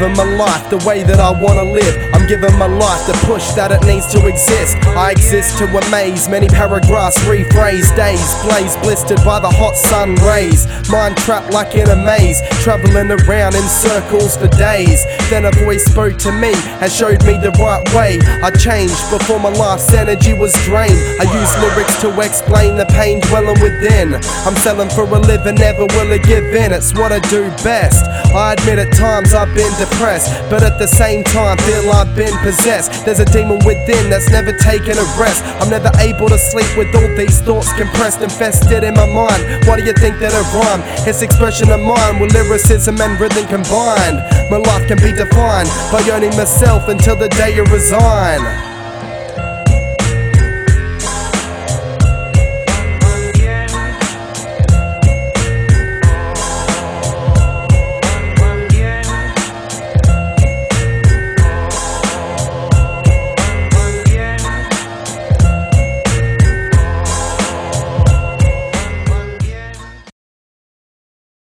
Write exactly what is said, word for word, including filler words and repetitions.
living my life the way that I wanna live. I'm giving my life the push that it needs to exist. I exist to amaze, many paragraphs rephrase. Days blaze, blistered by the hot sun rays. Mind trapped like in a maze, traveling around in circles for days. Then a voice spoke to me and showed me the right way. I changed before my life's energy was drained. I use lyrics to explain the pain dwelling within. I'm selling for a living, never will I give in. It's what I do best. I admit at times I've been depressed, but at the same time feel I've been possessed. There's a demon within that's never taken a rest. I'm never able to sleep with all these thoughts compressed, infested in my mind. Why do you think that I rhyme? It's expression of mine with lyricism and rhythm combined. My life can be defined by owning myself until the day you resign.